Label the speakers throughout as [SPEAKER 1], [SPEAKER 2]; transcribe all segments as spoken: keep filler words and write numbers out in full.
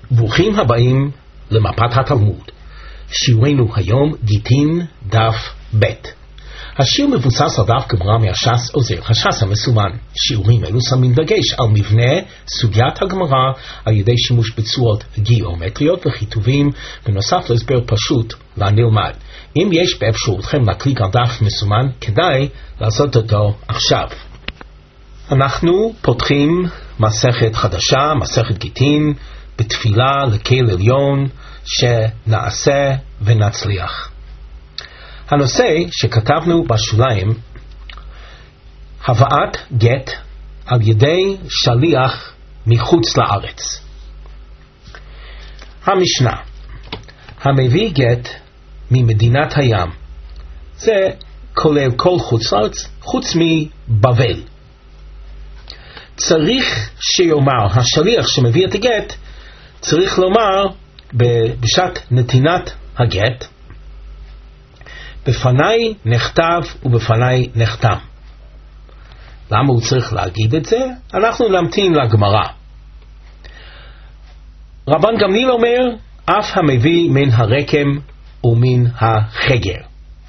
[SPEAKER 1] ברוכים הבאים למפת התלמוד. שיעורנו היום גיטין דף ב'. השיר מבוסס על דף גמרא מהש"ס עוזר הש"ס המסומן. שיעורים אלו שמים דגש על מבנה סוגיית הגמרא על ידי שימוש בצורות גיאומטריות וכיתובים, בנוסף להסבר פשוט לנלמד. אם יש באפשרותכם להקליק על דף מסומן, כדאי לעשות אותו עכשיו. אנחנו פותחים מסכת חדשה, מסכת גיטין, בתפילה לקהל עליון שנעשה ונצליח. הנושא שכתבנו בשוליים, הבאת גט על ידי שליח מחוץ לארץ. המשנה, המביא גט ממדינת הים, זה כולל כל חוץ לארץ חוץ מבבל. צריך שיאמר, השליח שמביא את הגט צריך לומר בשעת נתינת הגט, בפניי נכתב ובפניי נחתם. למה הוא צריך להגיד את זה? אנחנו נמתין לגמרא. רבן גמליאל אומר, אף המביא מן הרקם ומן החגר.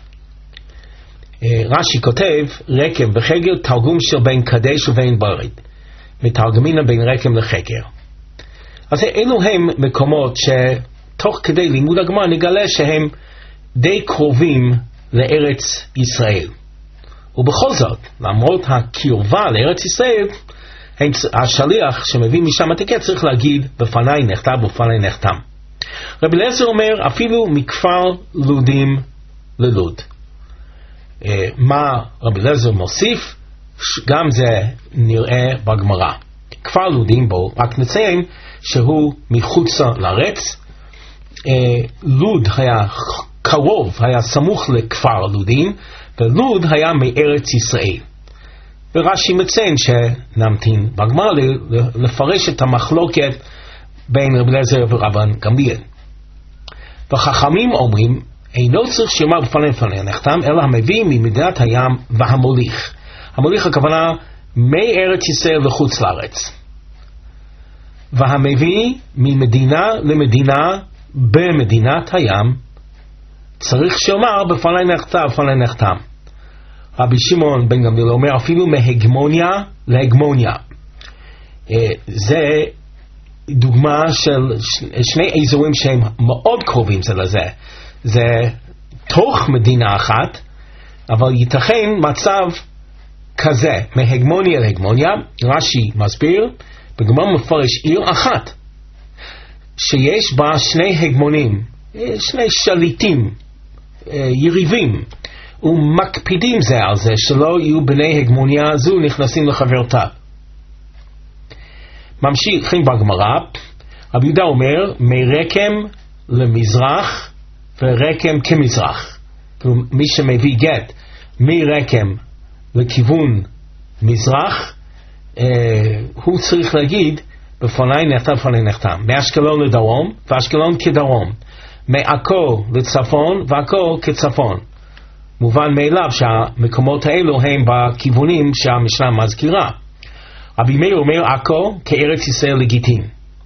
[SPEAKER 1] רש"י כותב, רקם וחגר תרגום של בין קדש ובין ברד, מתרגמינה בין רקם לחגר. אז אלו הם מקומות שתוך כדי לימוד הגמרא נגלה שהם די קרובים לארץ ישראל. ובכל זאת, למרות הקרבה לארץ ישראל, השליח שמביא משם את הגט צריך להגיד בפניי נכתב ובפניי נחתם. רבי אליעזר אומר אפילו מכפר לודים ללוד. מה רבי אליעזר מוסיף? גם זה נראה בגמרא. כפר לודים בו, רק נציין שהוא מחוץ לארץ. לוד היה קרוב, היה סמוך לכפר לודים, ולוד היה מארץ ישראל. ורש"י מציין שנמתין בגמרא לפרש את המחלוקת בין רבי אליעזר ורבן גמליאל. וחכמים אומרים, אינו צריך שיאמר בפניי לפניי נחתם, אלא המביא ממדינת הים והמוליך. המוליך הכוונה מארץ ישראל לחוץ לארץ. והמביא ממדינה למדינה במדינת הים, צריך שיאמר בפניי נכתב בפניי נחתם. רבי שמעון בן גמליאל אומר אפילו מהגמוניה להגמוניה. זה דוגמה של שני אזורים שהם מאוד קרובים זה לזה. זה תוך מדינה אחת, אבל ייתכן מצב כזה, מהגמוניה להגמוניה. רש"י מסביר, בגמרא מפרש עיר אחת שיש בה שני הגמונים, שני שליטים, יריבים, ומקפידים זה על זה שלא יהיו בני הגמוניה הזו נכנסים לחברתה. ממשיכים בגמרא, רבי יהודה אומר מרקם למזרח ורקם כמזרח. מי שמביא גט מרקם לכיוון מזרח, אה, הוא צריך להגיד בפניי נכתב בפניי נחתם. מאשקלון לדרום ואשקלון כדרום, מעכו לצפון ועכו כצפון. מובן מאליו שהמקומות האלו הם בכיוונים שהמשנה מזכירה. רבי מאיר אומר עכו כארץ ישראל לגיטין.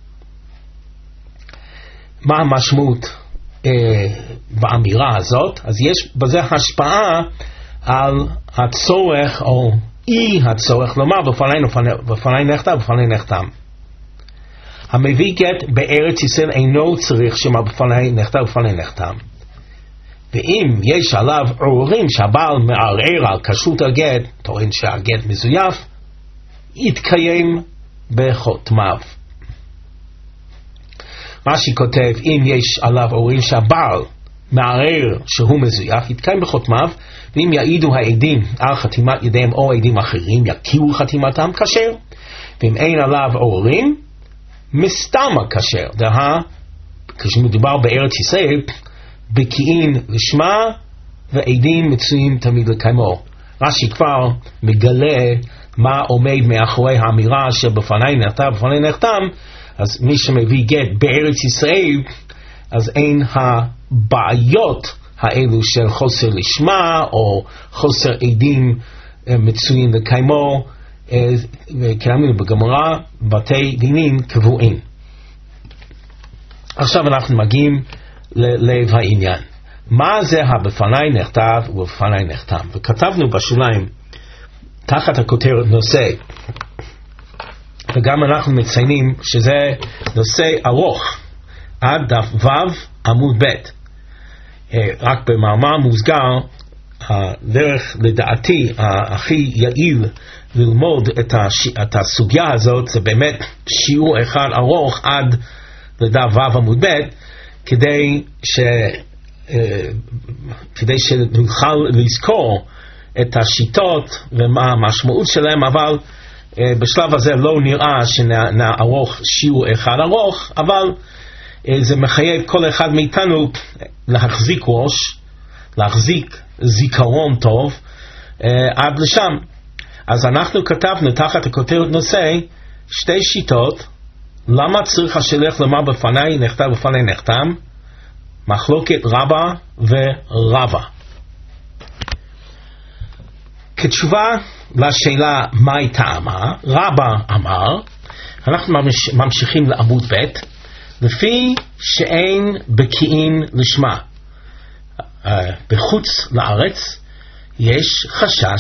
[SPEAKER 1] מה המשמעות אה, באמירה הזאת? אז יש בזה השפעה על הצורך או אי הצורך לומר בפניי, בפניי נכתב בפניי נחתם. המביא גט בארץ ישראל אינו צריך שמה בפניי נכתב בפניי נחתם. ואם יש עליו עוררים שהבעל מערער על כשרות הגט, טוען שהגט מזויף, יתקיים בחותמיו. רש"י כותב, אם יש עליו עוררים שהבעל מערער שהוא מזויף, יתקיים בחותמיו, ואם יעידו העדים על חתימת ידיהם או עדים אחרים, יכירו חתימתם כשר. ואם אין עליו עוררים, מסתמה כשר. דהה, כשמדובר בארץ ישראל, בקיאים לשמה ועדים מצויים תמיד לקיימו. רש"י כבר מגלה מה עומד מאחורי האמירה שבפניי נכתב בפניי נחתם. אז מי שמביא גט בארץ ישראל, אז אין הבעיות האלו של חוסר לשמה או חוסר עדים מצויים לקיימו, וכאמור בגמרא בתי דינים קבועים. עכשיו אנחנו מגיעים ללב העניין. מה זה הבפני נכתב ובפני נחתם? וכתבנו בשוליים תחת הכותרת נושא, וגם אנחנו מציינים שזה נושא ארוך עד דף ו' עמוד ב'. רק במאמר מוסגר, הדרך לדעתי הכי יעיל ללמוד את, הש... את הסוגיה הזאת זה באמת שיעור אחד ארוך עד לדף ו' עמוד ב', כדי ש... כדי שנוכל לזכור את השיטות ומה המשמעות שלהם, אבל בשלב הזה לא נראה שנערוך שיעור אחד ארוך, אבל זה מחייב כל אחד מאיתנו להחזיק ראש, להחזיק זיכרון טוב עד לשם. אז אנחנו כתבנו תחת הכותרת נושא שתי שיטות למה צריך השליח לומר בפני נכתב ובפני נחתם, מחלוקת רבא ורבא. כתשובה לשאלה מהי טעמה, רבא אמר, אנחנו ממשיכים לעמוד ב', לפי שאין בקיאים לשמה. Uh, בחוץ לארץ יש חשש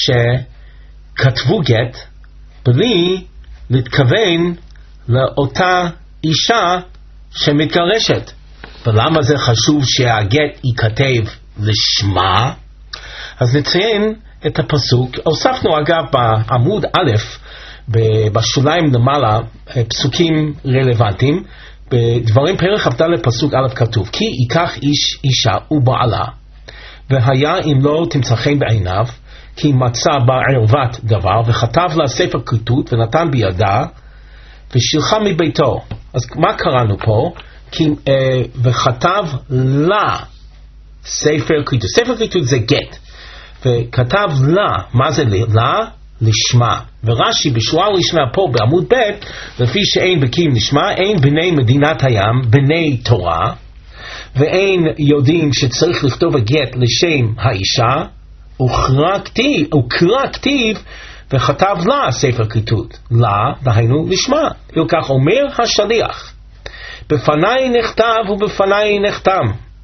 [SPEAKER 1] שכתבו גט בלי להתכוון לאותה אישה שמתגרשת. ולמה זה חשוב שהגט ייכתב לשמה? אז נציין את הפסוק, הוספנו אגב בעמוד א' בשוליים למעלה פסוקים רלוונטיים. בדברים פרק כ"ד פסוק א' כתוב, כי ייקח איש אישה ובעלה, והיה אם לא תמצא חן בעיניו, כי מצא בה ערוות דבר, וכתב לה ספר כריתות ונתן בידה ושילחה מביתו. אז מה קראנו פה? כי, אה, וכתב לה ספר כריתות. ספר כריתות זה גט, וכתב לה, מה זה לה? לשמה. ורש"י בשורה ראשונה פה בעמוד ב', לפי שאין בקיאים לשמה, אין בני מדינת הים בני תורה, ואין יודעים שצריך לכתוב הגט לשם האישה, וקרא כתיב, וקרא כתיב וכתב לה ספר כריתות. לה, דהיינו לשמה. וכך אומר השליח, בפניי נכתב ובפניי נחתם,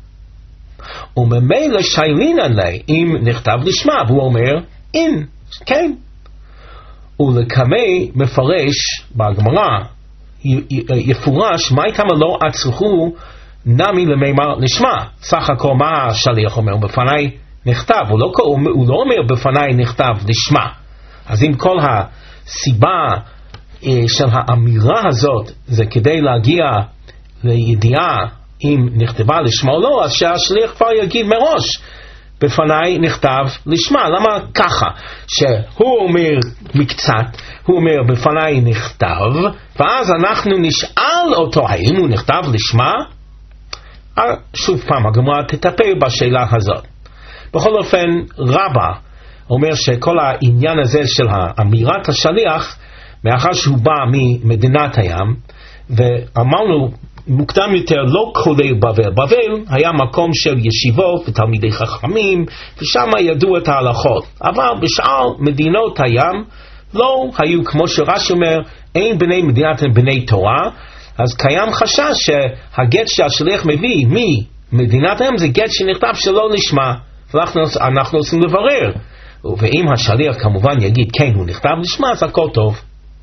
[SPEAKER 1] וממילא שיילין עלי אם נכתב לשמה, והוא אומר אין, כן. ולקמי מפרש בגמרא יפורש מה איתם לא עצרו נמי למימר לשמה. סך הכל מה השליח אומר? בפניי נכתב, הוא לא, הוא לא אומר בפניי נכתב לשמה. אז אם כל הסיבה של האמירה הזאת זה כדי להגיע לידיעה אם נכתבה לשמה או לא, אז שהשליח כבר יגיד מראש בפניי נכתב לשמה. למה ככה? שהוא אומר מקצת, הוא אומר בפניי נכתב, ואז אנחנו נשאל אותו האם הוא נכתב לשמה? שוב פעם הגמרא תטפל בשאלה הזאת. בכל אופן רבא אומר שכל העניין הזה של אמירת השליח, מאחר שהוא בא ממדינת הים, ואמרנו מוקדם יותר לא כולל בבל, בבל היה מקום של ישיבות ותלמידי חכמים, ושם ידעו את ההלכות, אבל בשאר מדינות הים לא היו, כמו שרש"י אומר, אין בני מדינת הם בני תורה. אז קיים חשש שהגט שהשליח מביא ממדינת הים זה גט שנכתב שלא לשמה, ואנחנו אנחנו רוצים לברר, ואם השליח כמובן יגיד כן הוא נכתב לשמה, אז הכל טוב.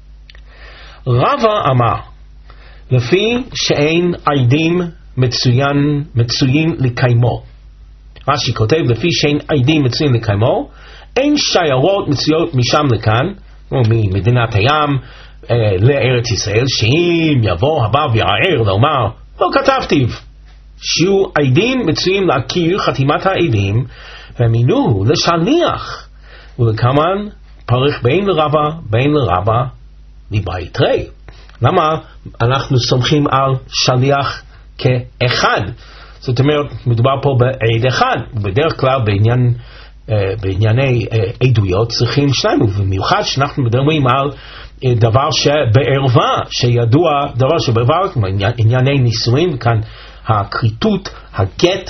[SPEAKER 1] רבא אמר לפי שאין עדים מצוין, מצויים לקיימו. רש"י כותב לפי שאין עדים מצויים לקיימו, אין שיירות מצויות משם לכאן, או ממדינת הים אה, לארץ ישראל, שאם יבוא הבא ויער לומר לא כתבתי, שיהיו עדים מצויים להכיר חתימת העדים ומינו לשליח. ולכמן פרח בין לרבא בין לרבא מבית רי. למה אנחנו סומכים על שליח כאחד? זאת אומרת, מדובר פה בעד אחד. בדרך כלל בעניין, בענייני עדויות צריכים שניים, ובמיוחד שאנחנו מדברים על דבר שבערווה, שידוע דבר שבערווה, ענייני נישואין, כאן הכריתות, הגט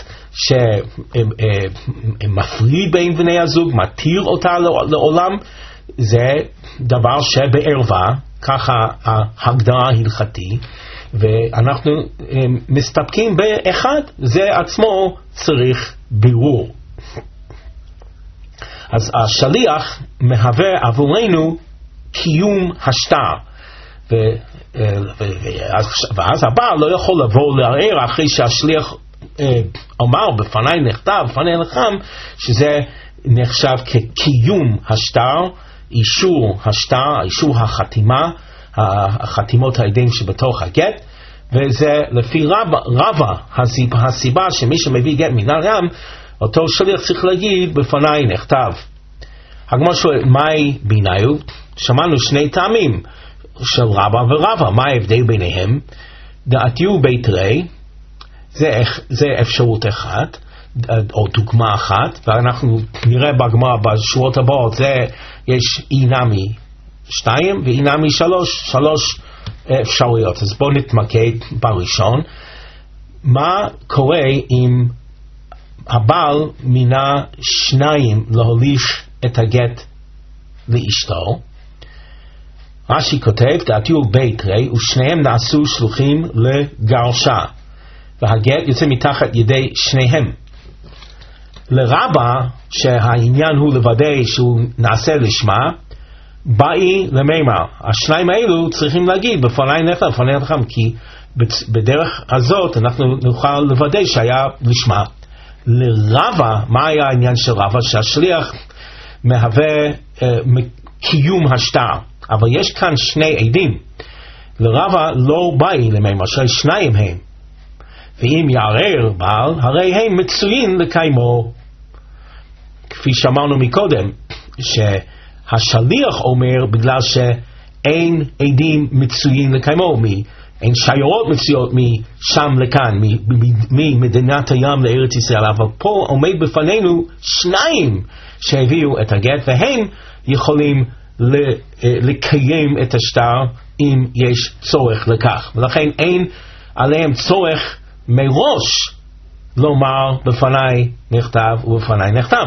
[SPEAKER 1] שמפריד בין בני הזוג, מתיר אותה לעולם, זה דבר שבערווה, ככה ההגדרה ההלכתי, ואנחנו מסתפקים באחד, זה עצמו צריך בירור. אז השליח מהווה עבורנו קיום השטר, ו, ואז הבעל לא יכול לבוא לערער אחרי שהשליח אמר בפני נכתב, בפני נחתם, שזה נחשב כקיום השטר, אישור השטר, אישור החתימה, החתימות העדים שבתוך הגט, וזה לפי רבא, רבא הסיבה, הסיבה שמי שמביא גט מן הים, אותו שליח צריך להגיד בפני נכתב. הגמרא שואלת, מהי ביניו? שמענו שני טעמים של רבא ורבא, מה ההבדל ביניהם? דעתיו בית רי, זה, זה אפשרות אחת, או דוגמה אחת, ואנחנו נראה בגמרא בשורות הבאות, זה יש אינמי שתיים ואינמי שלוש, שלוש אפשרויות. אז בואו נתמקד בראשון. מה קורה אם הבעל מינה שניים להוליך את הגט לאשתו? רש"י כותב, דעתיו בית רי, ושניהם נעשו שלוחים לגרשה, והגט יוצא מתחת ידי שניהם. לרבא, שהעניין הוא לוודא שהוא נעשה לשמה, באי למימר. השניים האלו צריכים להגיד בפני נכתב, בפני נכתב, כי בדרך הזאת אנחנו נוכל לוודא שהיה לשמה. לרבא, מה היה העניין של רבא? שהשליח מהווה אה, קיום השטר, אבל יש כאן שני עדים. לרבא לא באי למימר, שניים הם, ואם יערער בעל, הרי הם מצויים לקיימו. כפי שאמרנו מקודם, שהשליח אומר בגלל שאין עדים מצויים לקיימו, אין שיירות מצויות משם לכאן, ממדינת הים לארץ ישראל, אבל פה עומד בפנינו שניים שהביאו את הגט, והם יכולים לקיים את השטר אם יש צורך לכך, ולכן אין עליהם צורך מראש לומר בפני נכתב ובפני נחתם.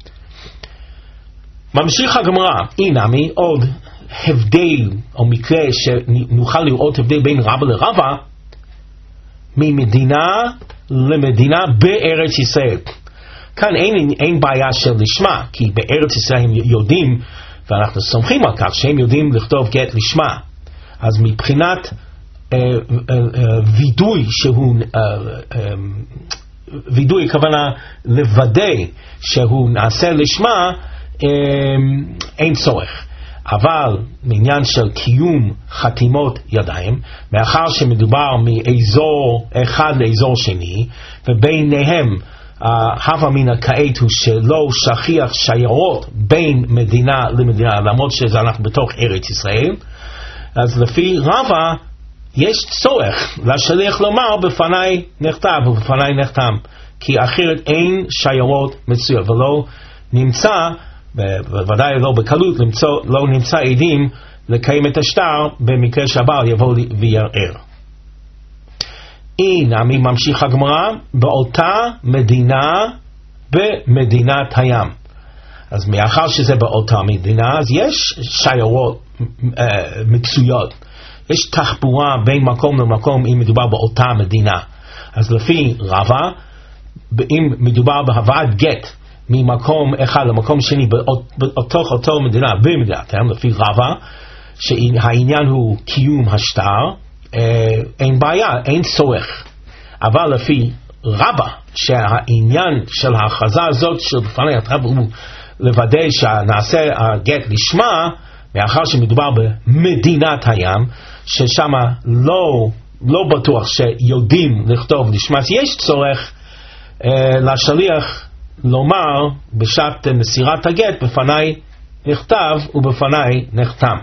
[SPEAKER 1] ממשיך הגמרא, אינמי עוד הבדל או מקרה שנוכל לראות הבדל בין רבא לרבא, ממדינה למדינה בארץ ישראל. כאן אין, אין בעיה של לשמה, כי בארץ ישראל הם יודעים, ואנחנו סומכים על כך שהם יודעים לכתוב גט לשמה. אז מבחינת אה, אה, אה, וידוי שהוא אה, אה, וידוי הכוונה לוודא שהוא נעשה לשמה, אה, אין צורך. אבל מעניין של קיום חתימות ידיים, מאחר שמדובר מאזור אחד לאזור שני, וביניהם הווה מן הכעת הוא שלא שכיח שיירות בין מדינה למדינה, למרות שזה אנחנו בתוך ארץ ישראל, אז לפי רבא יש צורך לשליח לומר בפני נכתב ובפני נחתם, כי אחרת אין שיירות מצויות, ולא נמצא, בוודאי לא בקלות, למצוא, לא נמצא עדים לקיים את השטר במקרה שהבעל יבוא ויערער. הנה מי ממשיך הגמרא, באותה מדינה במדינת הים. אז מאחר שזה באותה מדינה, אז יש שיירות uh, מצויות, יש תחבורה בין מקום למקום אם מדובר באותה מדינה. אז לפי רבא, אם מדובר בהבאת גט ממקום אחד למקום שני בתוך אותו מדינה במדינת הים, לפי רבא שהעניין הוא קיום השטר, אה, אין בעיה, אין צורך. אבל לפי רבא שהעניין של ההכרזה הזאת של בפני נכתב הוא לוודא שנעשה הגט לשמה, מאחר שמדובר במדינת הים ששם לא, לא בטוח שיודעים לכתוב לשמה, יש צורך אה, לשליח לומר בשעת מסירת הגט בפני נכתב ובפני נחתם.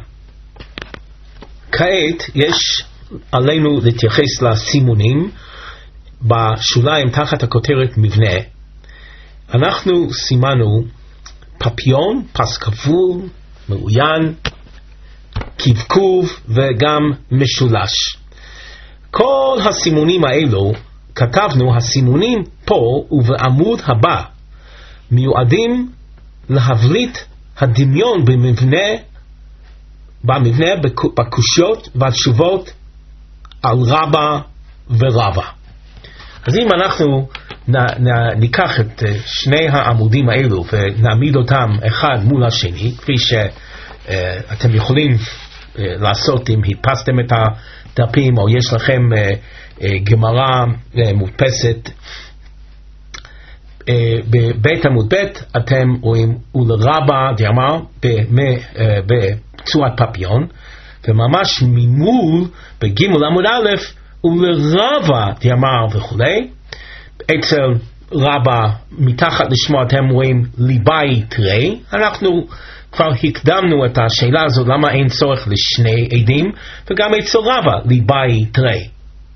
[SPEAKER 1] כעת יש עלינו להתייחס לסימונים בשוליים תחת הכותרת מבנה. אנחנו סימנו פפיון, פס כפול, מאוין, קבקוב וגם משולש. כל הסימונים האלו כתבנו, הסימונים פה ובעמוד הבא מיועדים להבליט הדמיון במבנה, במבנה, בקושיות והתשובות על רבא ורבא. אז אם אנחנו נ, נ, ניקח את שני העמודים האלו ונעמיד אותם אחד מול השני, כפי שאתם uh, יכולים uh, לעשות אם הדפסתם את הדפים או יש לכם uh, uh, גמרא uh, מודפסת, uh, בבית עמוד ב' אתם רואים ולרבא דאמר בצורת פפיון, וממש ממול בגימול עמוד א' ולרבא דאמר וכולי. אצל רבא מתחת לשמו אתם רואים ליבאי תרי. אנחנו כבר הקדמנו את השאלה הזו למה אין צורך לשני עדים, וגם אצל רבא ליבאי תרי.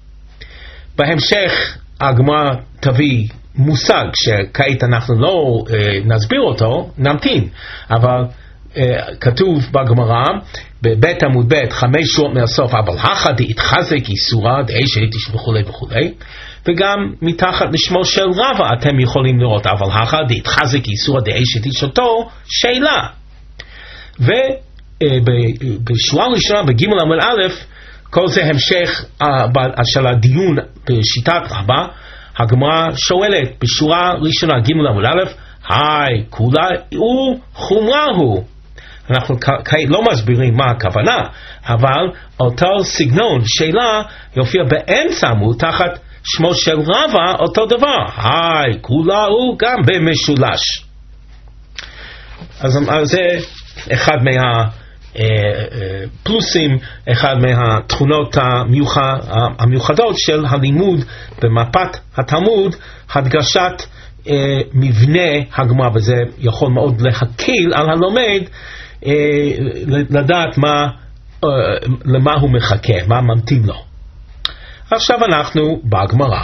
[SPEAKER 1] בהמשך הגמרא תביא מושג שכעת אנחנו לא אה, נסביר אותו, נמתין, אבל אה, כתוב בגמרא בבית עמוד ב' חמש שורות מהסוף, אבל הכא דאיתחזק איסורא דאיש איתיש וכולי וכולי, וגם מתחת לשמו של רבא אתם יכולים לראות אבל הכא דאיתחזק איסורא דאיש איתיש אותו שאלה. ובשורה הראשונה בג' עמוד א', כל זה המשך של הדיון בשיטת רבא. הגמרא שואלת בשורה ראשונה ג' עמוד א', היי כולה הוא חומרה הוא. אנחנו כעת לא מסבירים מה הכוונה, אבל אותו סגנון שאלה יופיע באמצע עמוד תחת שמו של רבא אותו דבר, היי כולה הוא גם במשולש. אז זה אחד מהפלוסים, אחד מהתכונות המיוחדות של הלימוד במפת התלמוד, הדגשת מבנה הגמרא, וזה יכול מאוד להקל על הלומד לדעת מה, למה הוא מחכה, מה ממתין לו. עכשיו אנחנו בגמרא,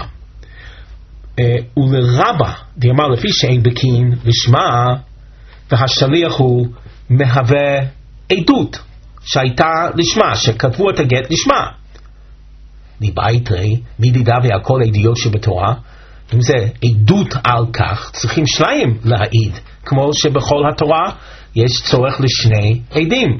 [SPEAKER 1] ולרבא דאמר לפי שאין בקין לשמה, והשליח הוא מהווה עדות שהייתה לשמה, שכתבו את הגט לשמה. ליבאי תרי מדידה והכל עדויות שבתורה. אם זה עדות על כך, צריכים שניים להעיד, כמו שבכל התורה יש צורך לשני עדים.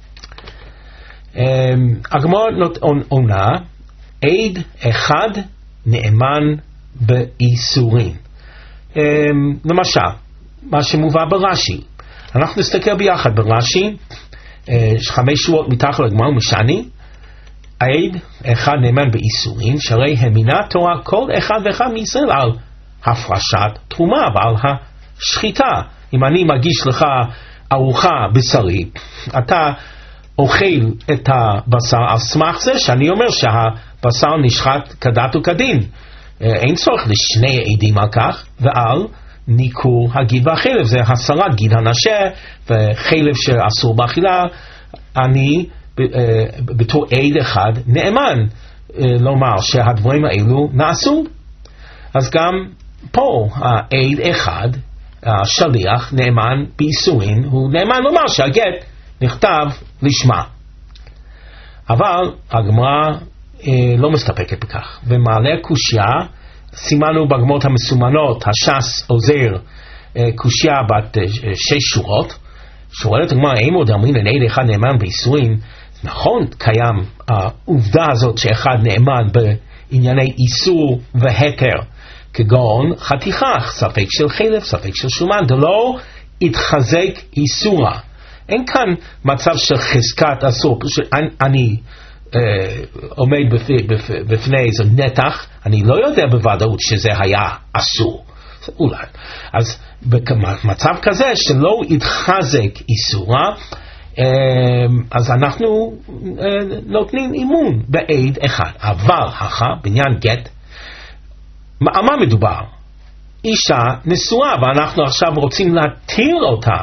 [SPEAKER 1] הגמרא עונה, עד אחד נאמן באיסורים. למשל, מה שמובא ברש"י, אנחנו נסתכל ביחד ברש"י, חמש שורות מתחת לגמרא משני, עד אחד נאמן באיסורים, שהרי המינה תורה כל אחד ואחד מישראל על הפרשת תרומה ועל השחיטה. אם אני מגיש לך ארוחה בשרי, אתה אוכל את הבשר על סמך זה שאני אומר שהבשר נשחט כדת וכדין. אין צורך לשני עדים על כך, ועל ניקור הגיד והחלב, זה הסרת גיד הנשה וחלב שאסור באכילה. אני בתור עד אחד נאמן לומר שהדברים האלו נעשו. אז גם פה העד אחד, השליח נאמן באיסורים, הוא נאמן לומר שהגט נכתב לשמה. אבל הגמרא לא מסתפקת בכך ומעלה קושיה. סימנו בגמרות המסומנות, הש"ס עוזר קושיה בת שש שורות. שואלת הגמרא, האם עוד אמרין עד אחד נאמן באיסורים? נכון, קיים העובדה הזאת שאחד נאמן בענייני איסור והתר, כגון חתיכה, ספק של חלב, ספק של שומן, דלא התחזק איסורה. אין כאן מצב של חזקת אסור, אני אה, עומד בפ, בפ, בפני איזה נתח, אני לא יודע בוודאות שזה היה אסור, אולי. אז במצב כזה שלא התחזק איסורה, אז אנחנו נותנים אימון בעד אחד. אבל הכא בעניין גט, על מה מדובר? אישה נשואה ואנחנו עכשיו רוצים להתיר אותה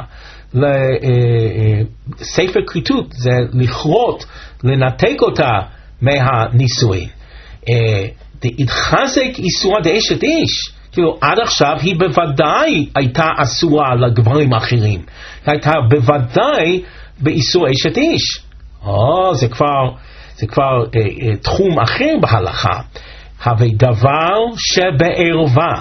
[SPEAKER 1] לספר כריתות, זה לכרות, לנתק אותה מהנישואין. התחזק איסורה דאשת איש, כאילו עד עכשיו היא בוודאי הייתה אסורה לגברים אחרים, הייתה בוודאי באיסור אשת איש. או, זה כבר, זה כבר אה, אה, תחום אחר בהלכה. הווי דבר שבערווה,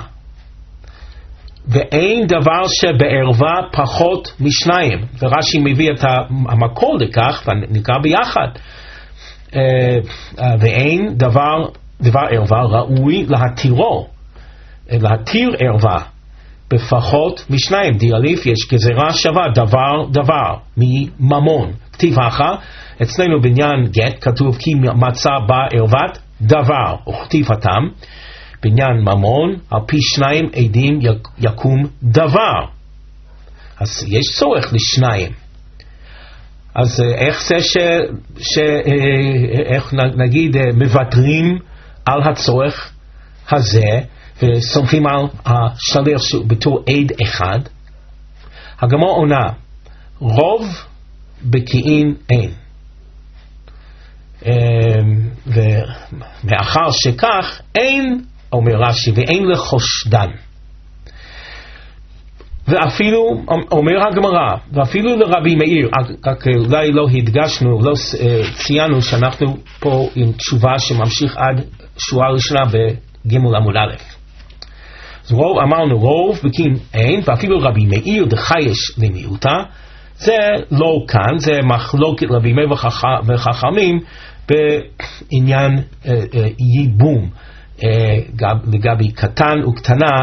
[SPEAKER 1] ואין דבר שבערווה פחות משניים. ורש"י מביא את המקור לכך ונקרא ביחד. ואין דבר, דבר ערווה ראוי להתירו, להתיר ערווה בפחות משניים. דיאליף יש גזירה שווה דבר דבר מממון. כתיב אחר, אצלנו בעניין גט כתוב כי מצא בה ערוות דבר, וכתיב התם בעניין ממון על פי שניים עדים יקום דבר. אז יש צורך לשניים. אז איך זה ש, ש איך נגיד מוותרים על הצורך הזה וסומכים על השליח בתור עד אחד? הגמרא עונה, רוב בקיאים אין, ומאחר שכך אין, אומר רש"י, ואין לחושדן. ואפילו, אומר הגמרא, ואפילו לרבי מאיר, רק אולי לא הדגשנו, לא ציינו שאנחנו פה עם תשובה שממשיך עד שורה ראשונה בג' עמוד א'. אז רוב, אמרנו רוב בקיאים אין, ואפילו רבי מאיר דחייש למיעוטה, זה לא כאן, זה מחלוקת רבי מאיר וחכמים בעניין ייבום לגבי קטן וקטנה.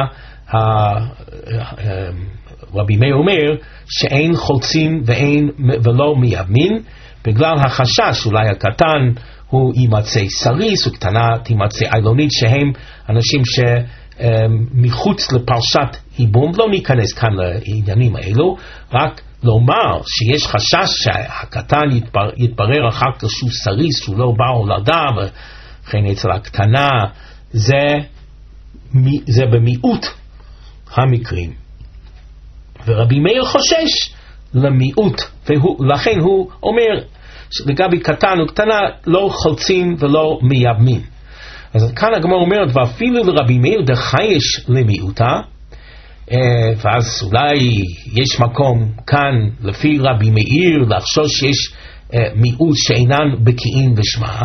[SPEAKER 1] רבי מאיר אומר שאין חולצים ואין ולא מייבמים בגלל החשש אולי הקטן הוא יימצא סריס וקטנה תימצא איילונית, שהם אנשים שמחוץ לפרשת ייבום. לא ניכנס כאן לעניינים האלו, רק לומר שיש חשש שהקטן יתבר, יתברר אחר כך שהוא סריס, שהוא לא בא הולדה, וכן אצל הקטנה, זה, זה במיעוט המקרים. ורבי מאיר חושש למיעוט, ולכן הוא אומר לגבי קטן וקטנה לא חולצים ולא מייבמים. אז כאן הגמרא אומרת, ואפילו לרבי מאיר דחייש למיעוטה, ואז אולי יש מקום כאן לפי רבי מאיר לחשוש שיש מיעוט שאינן בקיאים בשמה.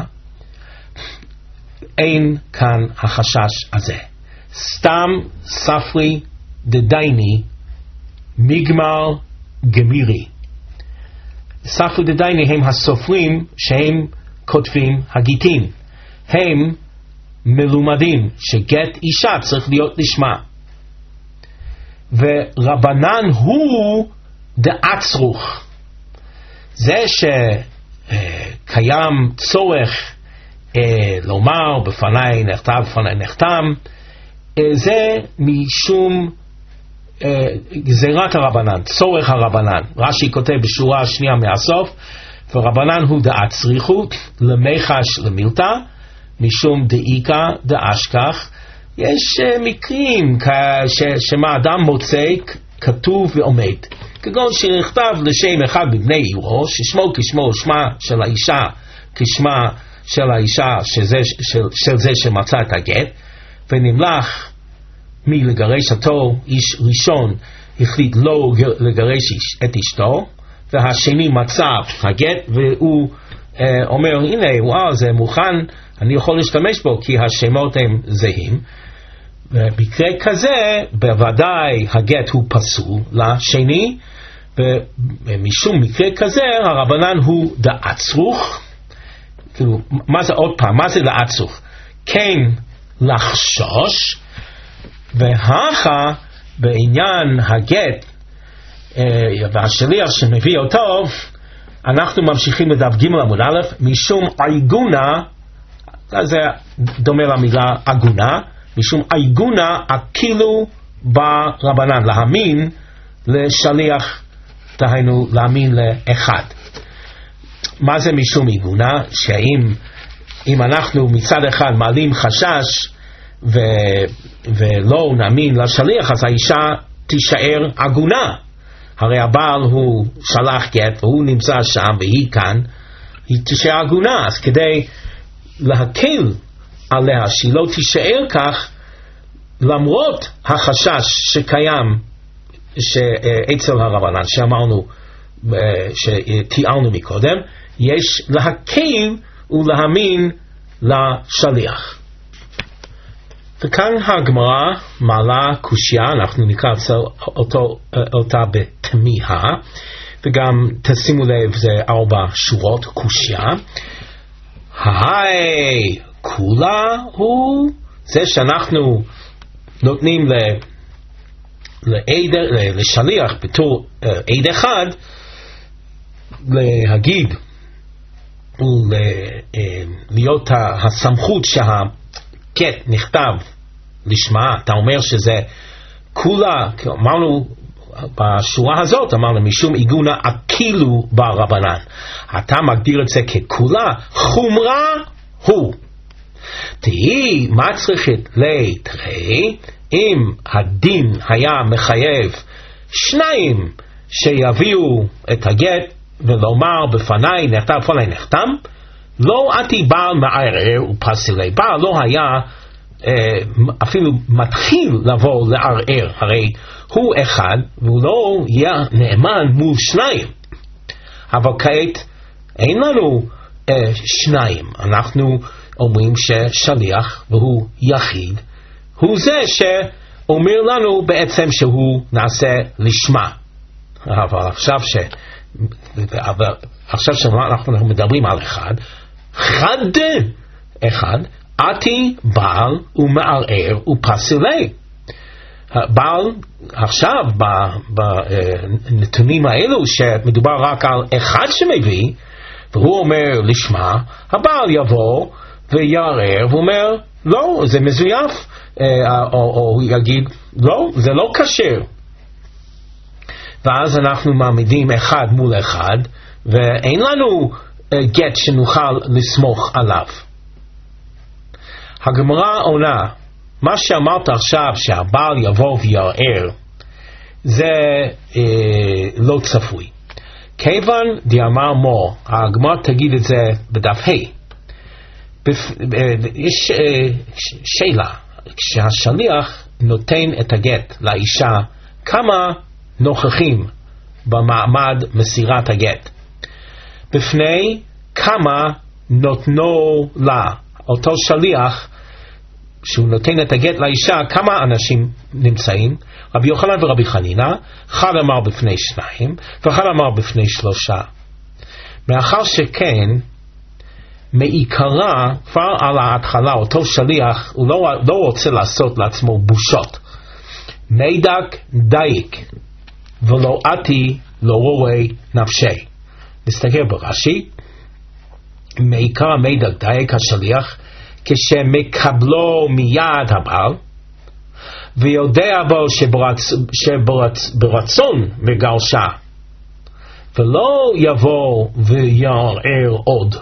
[SPEAKER 1] אין כאן החשש הזה. סתם ספרי דדייני מגמר גמירי. ספרי דדייני הם הסופרים שהם כותבים הגיטין, הם מלומדים שגט אישה צריך להיות לשמה, ורבנן הוא דעצרוך. זה שקיים צורך אה, לומר בפני נכתב בפני נחתם, אה, זה משום אה, גזירת הרבנן, צורך הרבנן. רש"י כותב בשורה השנייה מהסוף, ורבנן הוא דעצריכות למחש למילתא משום דאיקה דאשכח. יש uh, מקרים ש- שמה אדם מוצא כתוב ועומד, כגון שנכתב לשם אחד מבני עירו ששמו כשמו שמה של האישה כשמה של האישה שזה, של, של זה שמצא את הגט, ונמלך מלגרש אותו. איש ראשון החליט לא לגרש את אשתו, והשני מצא הגט והוא uh, אומר הנה וואו זה מוכן, אני יכול להשתמש בו כי השמות הם זהים. במקרה כזה בוודאי הגט הוא פסול לשני, ומשום מקרה כזה הרבנן הוא דעצרוך. כאילו, מה זה עוד פעם? מה זה דעצרוך? כן לחשוש. והכה בעניין הגט והשליח שמביא אותו, אנחנו ממשיכים לדף ג' עמוד א', משום עיגונה, זה דומה למילה עגונה, משום עיגונה אקילו ברבנן, להאמין לשליח, דהיינו להאמין לאחד. מה זה משום עיגונה? שאם אם אנחנו מצד אחד מעלים חשש ו, ולא נאמין לשליח, אז האישה תישאר עגונה. הרי הבעל הוא שלח גט והוא נמצא שם והיא כאן, היא תישאר עגונה. אז כדי להקל עליה שהיא לא תישאר כך, למרות החשש שקיים אצל הרבנן שאמרנו שתיארנו מקודם, יש להקל ולהאמין לשליח. וכאן הגמרא מעלה קושיה, אנחנו נקרא אותו, אותה בתמיהה, וגם תשימו לב זה ארבע שורות קושיה. היי, כולה הוא זה שאנחנו נותנים לעד, לשליח בתור עד אחד להגיד ולהיות הסמכות שהקט נכתב לשמה. אתה אומר שזה כולה, אמרנו בשורה הזאת, אמרנו משום עיגונה אקילו ברבנן, אתה מגדיר את זה ככולה, חומרה הוא. תהי מצריכת לתרי, אם הדין היה מחייב שניים שיביאו את הגט ולומר בפני נכתב בפני נחתם, לא עתי בעל מערער ופסילי. בעל לא היה אה, אפילו מתחיל לבוא לערער, הרי הוא אחד והוא לא יהיה נאמן מול שניים. אבל כעת אין לנו אה, שניים, אנחנו אומרים ששליח והוא יחיד הוא זה שאומר לנו בעצם שהוא נעשה לשמה. אבל עכשיו ש... אבל עכשיו שאנחנו מדברים על אחד, חד אחד, עתי בעל ומערער ופסילי. בעל עכשיו בנתונים האלו שמדובר רק על אחד שמביא והוא אומר לשמה, הבעל יבוא ויערער ואומר לא, זה מזויף, או הוא יגיד לא, זה לא כשר, ואז אנחנו מעמידים אחד מול אחד ואין לנו גט שנוכל לסמוך עליו. הגמרא עונה, מה שאמרת עכשיו שהבעל יבוא ויערער זה אה, לא צפוי, כיוון דאמר מו, הגמרא תגיד את זה בדף ה'. יש אה, שאלה, כשהשליח נותן את הגט לאישה, כמה נוכחים במעמד מסירת הגט? בפני כמה נותנו לה? אותו שליח שהוא נותן את הגט לאישה, כמה אנשים נמצאים? רבי יוחנן ורבי חנינא, אחד אמר בפני שניים ואחד אמר בפני שלושה. מאחר שכן מעיקרה כבר על ההתחלה אותו שליח הוא לא, לא רוצה לעשות לעצמו בושות, מידק דייק ולא עתי לא רואה נפשי. נסתכל ברש"י, מעיקר מידק דייק השליח כשמקבלו מיד הבעל ויודע בו שברצ... שברצון מגרשה ולא יבוא ויערער עוד,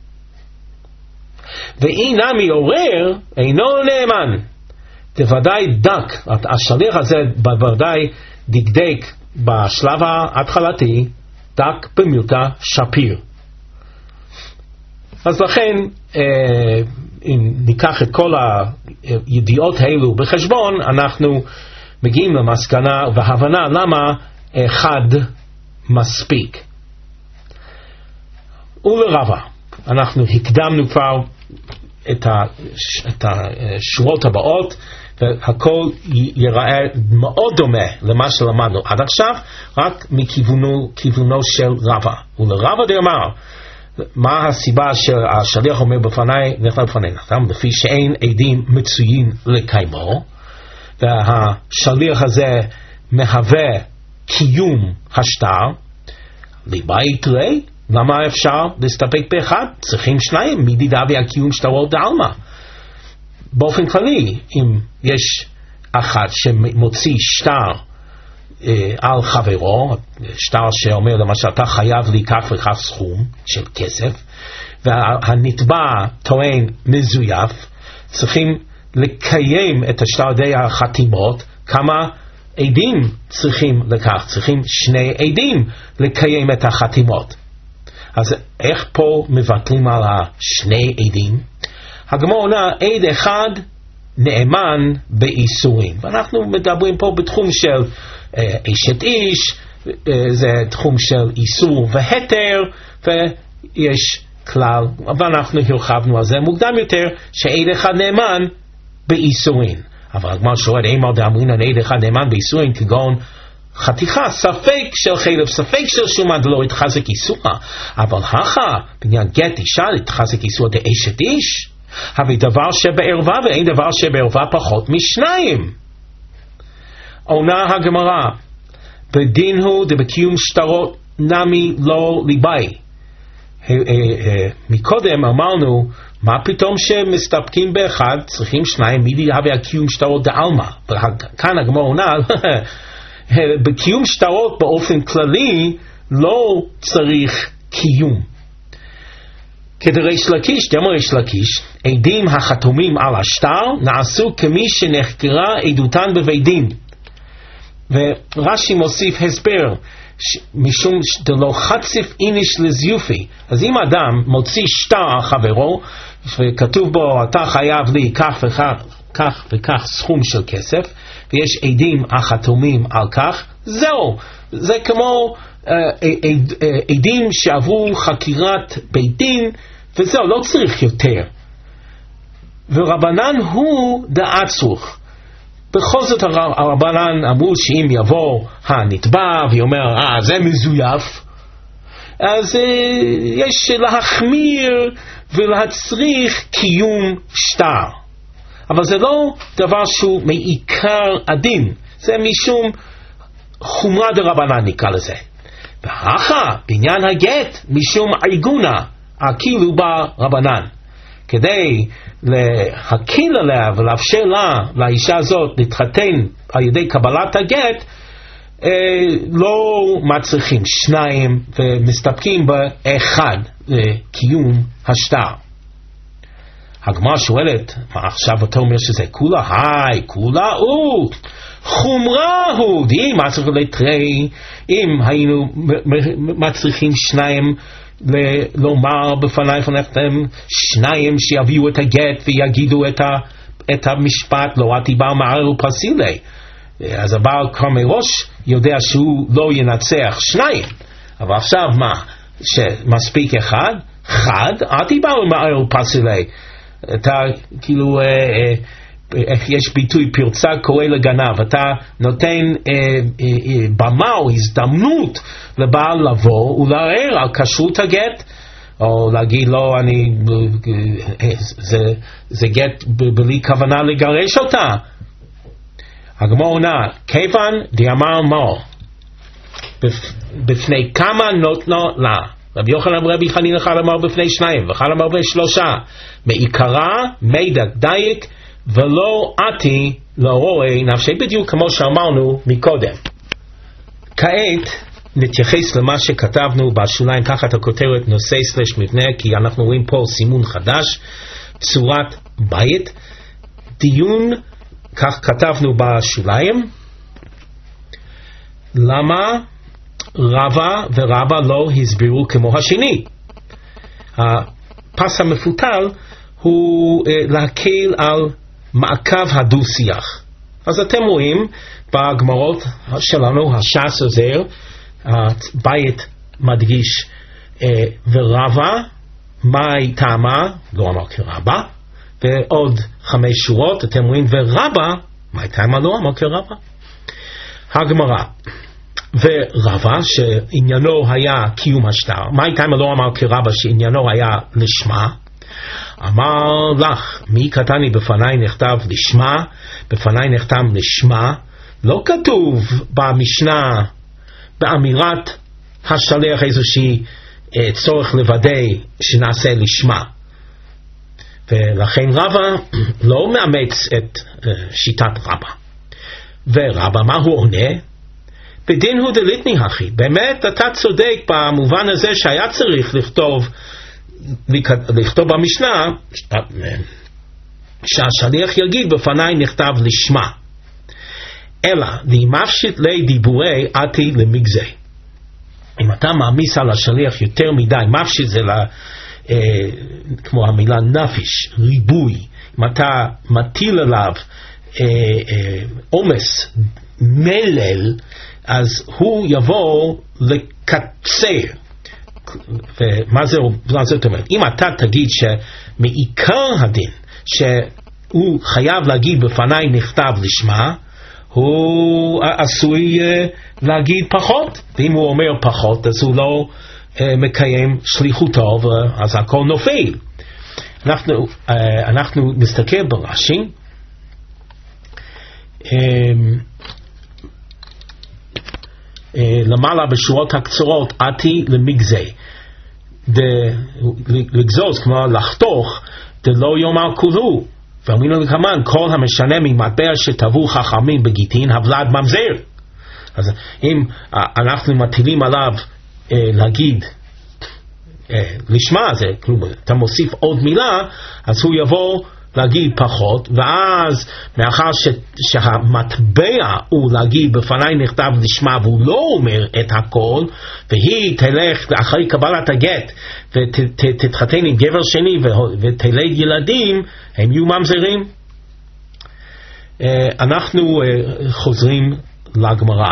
[SPEAKER 1] ואינם יעורר אינו נאמן. בוודאי דק, השליח הזה בוודאי דקדק בשלב ההתחלתי, דק במיעוטה שפיר. אז לכן אה, אם ניקח את כל הידיעות האלו בחשבון, אנחנו מגיעים למסקנה והבנה למה אחד מספיק. ולרבה, אנחנו הקדמנו כבר את, ה, את השורות הבאות, והכל ייראה מאוד דומה למה שלמדנו עד עכשיו, רק מכיוונו כיוונו של רבה. ולרבה דאמר, מה הסיבה שהשליח אומר בפני נכתב בפני נחתם, לפי שאין עדים מצויים לקיימו, והשליח הזה מהווה קיום השטר, לבית רי, למה אפשר להסתפק באחד? צריכים שניים, מדידה והקיום שטרות דעלמה. באופן כללי, אם יש אחד שמוציא שטר אה, על חברו, שטר שאומר למשל אתה חייב לי כך וכך סכום של כסף, והנתבע טוען מזויף, צריכים לקיים את השטר די החתימות. כמה עדים צריכים לכך? צריכים שני עדים לקיים את החתימות. אז איך פה מבטלים על השני עדים? הגמרא עונה, עד אחד נאמן באיסורים, ואנחנו מדברים פה בתחום של אה, אשת איש, אה, זה תחום של איסור והתר, ויש כלל, ואנחנו הרחבנו על זה מוקדם יותר, שעד אחד נאמן באיסורים. אבל הגמרא שואלת, אימא דאמרינן עד אחד נאמן באיסורים כגון חתיכה, ספק של חלב, ספק של שומה דלא יתחזק איסורה, אבל הכא בעניין גט אישה יתחזק איסורה דאשת איש, הרי דבר שבערווה ואין דבר שבערווה פחות משניים. עונה הגמרא, בדין הוא דבקיום שטרות נמי לא ליבאי. מקודם אמרנו, מה פתאום שמסתפקים באחד, צריכים שניים, מידי הווה הקיום שטרות דעלמא. כאן הגמרא עונה, בקיום שטרות באופן כללי לא צריך קיום. כדריש לקיש, דאמר ריש לקיש, עדים החתומים על השטר נעשו כמי שנחקרה עדותן בבית דין. ורש"י מוסיף הסבר, משום דלא חציף איניש לזיופי. אז אם אדם מוציא שטר על חברו וכתוב בו אתה חייב לי כך וכך, כך וכך סכום של כסף, ויש עדים החתומים על כך, זהו, זה כמו uh, עדים שעברו חקירת בית דין, וזהו, לא צריך יותר. ורבנן הוא דעצוך. בכל זאת הרבנן אמרו שאם יבוא הנתבע ואומר אה זה מזויף, אז uh, יש להחמיר ולהצריך קיום שטר. אבל זה לא דבר שהוא מעיקר הדין, זה משום חומרה דרבנן נקרא לזה. והכא בעניין הגט משום עיגונה הקילו ברבנן, כדי להקיל עליה ולאפשר לה, לאישה הזאת, להתחתן על ידי קבלת הגט, אה, לא מצריכים שניים ומסתפקים באחד לקיום השטר. הגמרא שואלת, מה עכשיו אתה אומר שזה כולה? היי, כולה הוא חומרה הוא די מצריך לתרי, אם היינו מצריכים שניים לומר בפני פניכם, שניים שיביאו את הגט ויגידו את, ה, את המשפט לא תיבר מערער ופסילי, אז הבעל כבר מראש יודע שהוא לא ינצח שניים. אבל עכשיו מה, שמספיק אחד? חד, אל תיבר מערער ופסילי. אתה כאילו אה, אה, איך יש ביטוי פרצה קורא לגנב, אתה נותן אה, אה, אה, במה או הזדמנות לבעל לבוא ולערער על כשרות הגט, או להגיד לו אני אה, זה, זה גט בלי כוונה לגרש אותה. הגמרא עונה, כיוון דאמר מו בפני כמה נותנו לה, רבי יוחנן רבי חנינא אחד אמר בפני שניים ואחד אמר בשלושה, מעיקרה מידע דייק ולא עתי להורי נפשי, בדיוק כמו שאמרנו מקודם. כעת נתייחס למה שכתבנו בשוליים תחת הכותרת נושא סלש מבנה, כי אנחנו רואים פה סימון חדש, צורת בית, דיון, כך כתבנו בשוליים, למה רבא ורבא לא הסבירו כמו השני. הפס המפותל הוא להקל על מעקב הדו-שיח. אז אתם רואים בגמרות שלנו, הש"ס עוזר, הבית מדגיש ורבא, מהי טעמה, לא אמר כרבא, ועוד חמש שורות, אתם רואים ורבא, מהי טעמה, לא אמר כרבא. הגמרא, ורבא שעניינו היה קיום השטר, מהי טעמה לא אמר כרבא שעניינו היה לשמה, אמר לך, מי קטני בפני נכתב לשמה, בפני נכתב לשמה, לא כתוב במשנה באמירת השליח איזושהי אה, צורך לוודא שנעשה לשמה, ולכן רבא לא מאמץ את אה, שיטת רבא. ורבא מה הוא עונה? בדין הוא דליתני הכי, באמת אתה צודק במובן הזה שהיה צריך לכתוב לכתוב במשנה שהשליח יגיד בפני נכתב לשמה, אלא למפשיט לי דיבורי עתי למגזי. אם אתה מעמיס על השליח יותר מדי, מפשיט זה לה, אה, כמו המילה נפיש, ריבוי, אם אתה מטיל עליו אה, אה, אומס מלל, אז הוא יבוא לקצר. ומה זה, מה זאת אומרת? אם אתה תגיד שמעיקר הדין שהוא חייב להגיד בפני נכתב לשמה, הוא עשוי להגיד פחות, ואם הוא אומר פחות אז הוא לא מקיים שליחותו, אז הכל נופל. אנחנו, אנחנו נסתכל ברש"י, למעלה בשורות הקצרות, עתי למגזי, לגזוז, כלומר לחתוך, דלא יאמר כולו, ואמרנו לכמן, כל המשנה ממטבע שטבעו חכמים בגיטין, הבלד ממזר. אז אם אנחנו מטילים עליו אה, להגיד אה, לשמה, זה כלומר אתה מוסיף עוד מילה, אז הוא יבוא להגיד פחות, ואז מאחר ש, שהמטבע הוא להגיד בפני נכתב לשמה והוא לא אומר את הכל, והיא תלך אחרי קבלת הגט ותתחתן ות, עם גבר שני ותלד ילדים, הם יהיו ממזרים. אה, אנחנו אה, חוזרים לגמרא.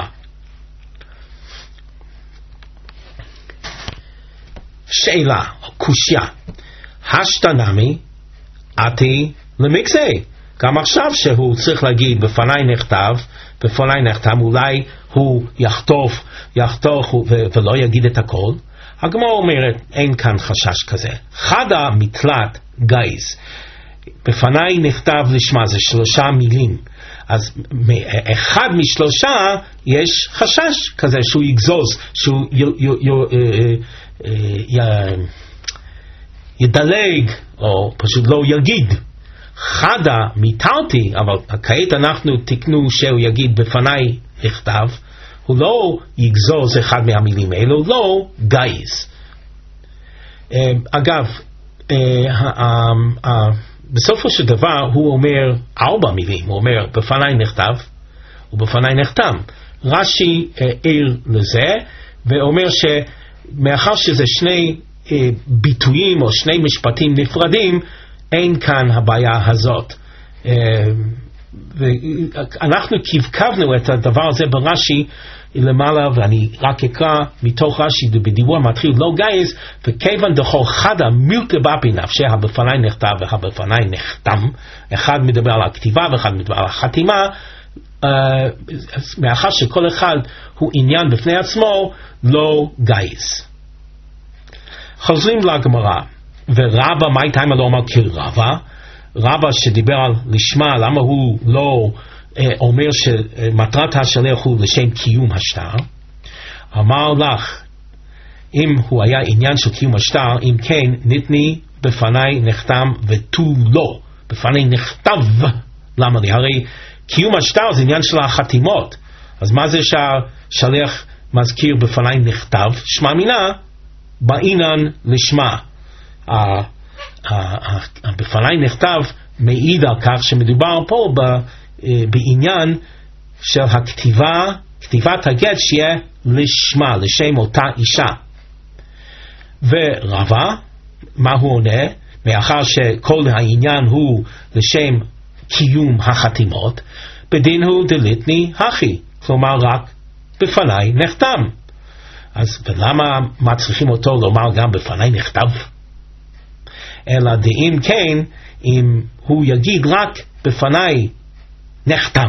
[SPEAKER 1] שאלה, קושיה, השתנמי, עתי למקסה. גם עכשיו שהוא צריך להגיד בפני נכתב, בפני נכתב, אולי הוא יחטוף, יחתוך ולא יגיד את הכל. הגמרא אומרת, אין כאן חשש כזה. חדה מתלת גייז. בפני נכתב לשמה, זה שלושה מילים. אז אחד משלושה יש חשש כזה שהוא יגזוז, שהוא י, י, י, י, י, ידלג או פשוט לא יגיד. חדה מיתרתי, אבל כעת אנחנו תקנו שהוא יגיד בפני נכתב, הוא לא יגזוז אחד מהמילים האלה, הוא לא גייז. אגב, בסופו של דבר הוא אומר ארבע מילים, הוא אומר בפני נכתב ובפני נחתם. רש"י עיר לזה ואומר שמאחר שזה שני ביטויים או שני משפטים נפרדים, אין כאן הבעיה הזאת. ואנחנו קבקבנו את הדבר הזה ברש"י למעלה, ואני רק אקרא מתוך רש"י בדיבור מתחיל לא גייז, וכיוון דכל חדה מילתא בפי נפשי, הבפני נכתב והבפני נחתם, אחד מדבר על הכתיבה ואחד מדבר על החתימה, uh, מאחר שכל אחד הוא עניין בפני עצמו, לא גייז. חוזרים לגמרא, ורבא מה הייתה אם לא אמר כרבא, רבא שדיבר על לשמה, למה הוא לא אומר שמטרת השליח הוא לשם קיום השטר, אמר לך, אם הוא היה עניין של קיום השטר, אם כן ניתני בפני נחתם ותו לא, בפני נכתב. למה לי? הרי קיום השטר זה עניין של החתימות, אז מה זה שהשליח מזכיר בפני נכתב? שמע מינה בעינן לשמה. בפני נכתב מעיד על כך שמדובר פה בעניין של הכתיבה, כתיבת הגט שיהיה לשמה, לשם אותה אישה. ורבא, מה הוא עונה? מאחר שכל העניין הוא לשם קיום החתימות, בדין הוא דליתני הכי, כלומר רק בפני נחתם. אז ולמה מצליחים אותו לומר גם בפני נכתב? אלא דאם כן, אם הוא יגיד רק בפני נחתם,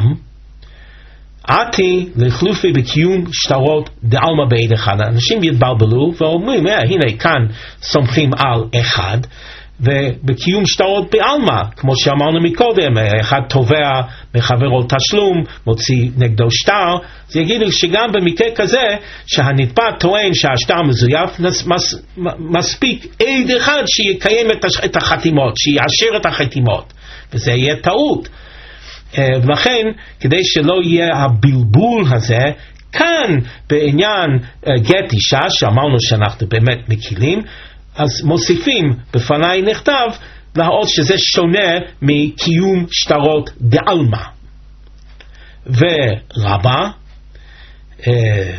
[SPEAKER 1] עתי לחלופי בקיום שטרות דעלמא בעד אחד. אנשים יתבלבלו ואומרים, הנה כאן סומכים על אחד, ובקיום שטרות בעלמא, כמו שאמרנו מקודם, אחד תובע מחברו תשלום, מוציא נגדו שטר, אז יגידו שגם במקרה כזה, שהנתבע טוען שהשטר מזויף, מס, מספיק עד אחד שיקיים את החתימות, שיאשר את החתימות, וזה יהיה טעות. ולכן, כדי שלא יהיה הבלבול הזה, כאן בעניין גט אישה, שאמרנו שאנחנו באמת מקילים, אז מוסיפים בפני נכתב, להראות שזה שונה מקיום שטרות בעלמא. ורבא, אה,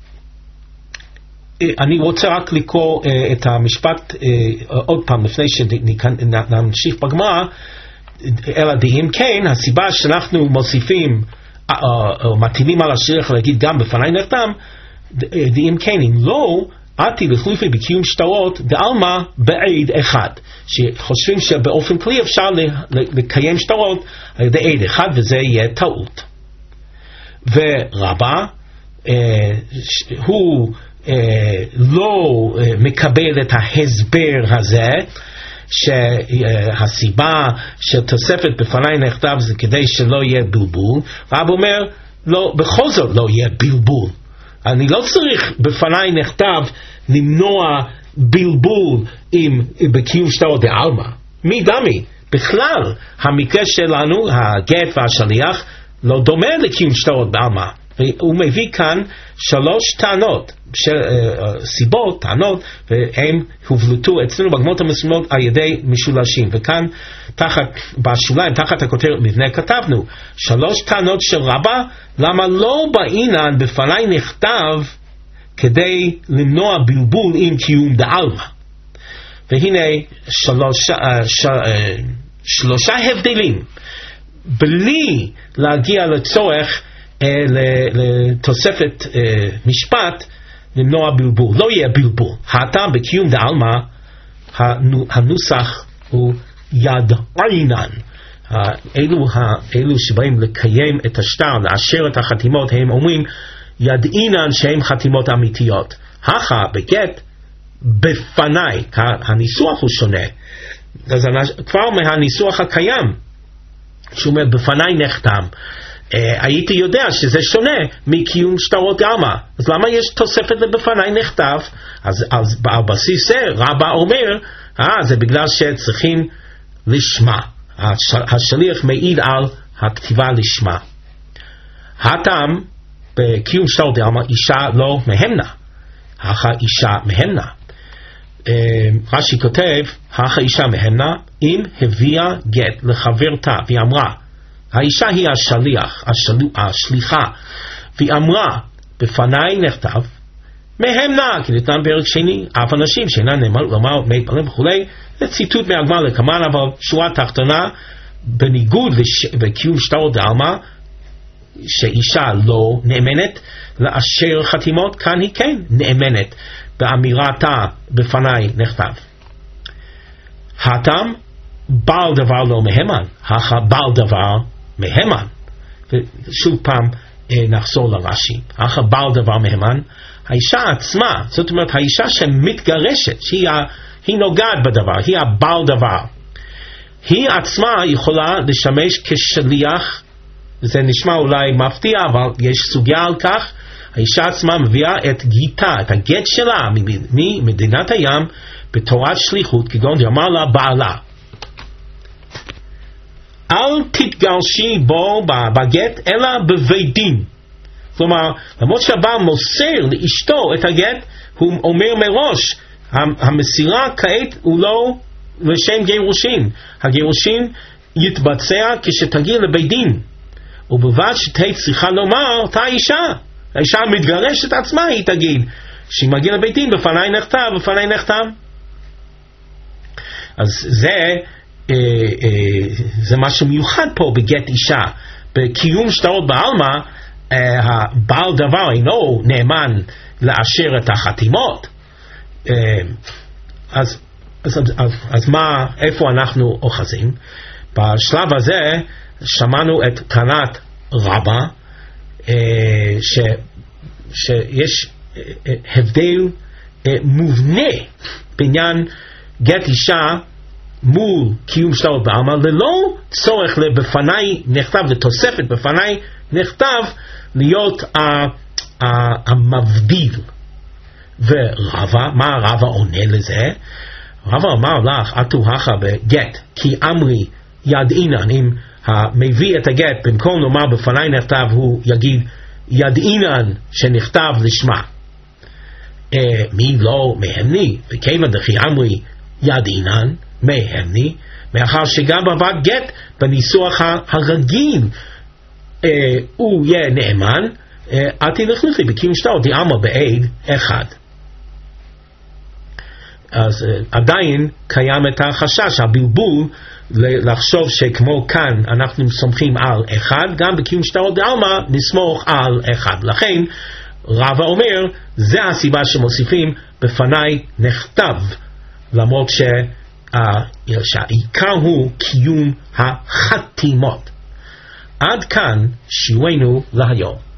[SPEAKER 1] אני רוצה רק לקרוא אה, את המשפט אה, עוד פעם, לפני שנמשיך בגמרא, אלא דאם כן, הסיבה שאנחנו מוסיפים, אה, אה, מטילים על השליח להגיד גם בפני נכתב, דאם כן, אם לא, עתי לחלופי בקיום שטרות בעלמא בעד אחד, שחושבים שבאופן כללי אפשר לקיים שטרות על ידי עד אחד, וזה יהיה טעות. ורבה הוא לא מקבל את ההסבר הזה, שהסיבה של תוספת בפני נכתב זה כדי שלא יהיה בלבול. רב אומר לא, בכל זאת לא יהיה בלבול, אני לא צריך בפני נכתב למנוע בלבול עם בקיום שטרות דעלמא. מי דמי? בכלל המקרה שלנו הגט והשליח לא דומה לקיום שטרות בעלמא. הוא מביא כאן שלוש טענות, של, uh, סיבות, טענות, והם הובלטו אצלנו בגמות המסוימות על ידי משולשים. וכאן תחת, בשוליים, תחת הכותרת מבנה, כתבנו שלוש טענות של רבה, למה לא בעינן בפני נכתב כדי למנוע בלבול עם קיום דעלמא. והנה שלושה, uh, ש, uh, שלושה הבדלים, בלי להגיע לצורך לתוספת משפט למנוע בלבול. לא יהיה בלבול. הטעם בקיום דעלמא, הנוסח הוא יד עינן. אלו, אלו שבאים לקיים את השטר, לאשר את החתימות, הם אומרים יד עינן שהם חתימות אמיתיות. הכה בגט בפני, הניסוח הוא שונה. אז כבר מהניסוח הקיים, שהוא אומר בפני נחתם, Uh, הייתי יודע שזה שונה מקיום שטרות דעלמא. אז למה יש תוספת לבפני נכתב? אז, אז על בסיס זה רבה אומר אה, זה בגלל שצריכים לשמה, השל, השליח מעיד על הכתיבה לשמה. הטעם בקיום שטרות דעלמא, אישה לא מהמנה, הכה אישה מהמנה. uh, רש"י כותב הכה אישה מהמנה אם הביאה גט לחברתה והיא אמרה, האישה היא השליח, השל... השליחה, והיא אמרה בפני נכתב מהמנה, כי ניתן פרק שני, אף אנשים שאינן נאמר לומר מי פלם וכולי. זה ציטוט מהגמרא לקמן, אבל שורה תחתונה, בניגוד לקיום שטרות דעלמא שאישה לא נאמנת לאשר חתימות, כאן היא כן נאמנת באמירתה בפני נכתב. הטעם בעל דבר לא מהמן, הכה בעל דבר מהמן. ושוב פעם נחזור לרש"י, הכה בעל דבר מהמן, האישה עצמה, זאת אומרת האישה שמתגרשת, שהיא היא נוגעת בדבר, היא הבעל דבר, היא עצמה יכולה לשמש כשליח. זה נשמע אולי מפתיע, אבל יש סוגיה על כך. האישה עצמה מביאה את גיתה, את הגט שלה ממדינת הים בתורת שליחות, כגון שאמר לה בעלה אל תתגרשי בו בגט אלא בבית דין. כלומר, למרות שהבעל מוסר לאשתו את הגט, הוא אומר מראש, המסירה כעת הוא לא לשם גירושין, הגירושין יתבצע כשתגיע לבית דין, ובלבד שתהיה צריכה לומר אותה אישה, האישה המתגרשת עצמה היא תגיד שהיא מגיעה לבית דין בפני נכתב, בפני נכתב. אז זה אה, אה, זה משהו מיוחד פה בגט אישה. בקיום שטרות בעלמא, אה, הבעל דבר אינו נאמן לאשר את החתימות. אה, אז, אז, אז, אז מה, איפה אנחנו אוחזים? בשלב הזה שמענו את טענת רבה, אה, ש, שיש אה, הבדל אה, מובנה בעניין גט אישה מול קיום שטרות בעלמא, ללא צורך לבפני נכתב, לתוספת בפני נכתב להיות ה, ה, המבדיל. ורבה, מה רבה עונה לזה? רבה אמר לך, אתו הכה בגט, כי אמרי יד אינן, אם המביא את הגט במקום לומר בפני נכתב הוא יגיד יד אינן שנכתב לשמה. אה, מי לא מהמני, וכיוון דכי אמרי יד אינן מהמני, מאחר שגם בבד גט בניסוח הרגיל אה, הוא יהיה נאמן, אה, אל תלכלכי בקיום שטרות דעלמא בעד אחד. אז אה, עדיין קיים את החשש, הבלבול, לחשוב שכמו כאן אנחנו סומכים על אחד, גם בקיום שטרות דעלמא נסמוך על אחד. לכן רבה אומר, זה הסיבה שמוסיפים בפני נכתב, למרות ש, uh, שהעיקר הוא קיום החתימות. עד כאן שיעורנו להיום.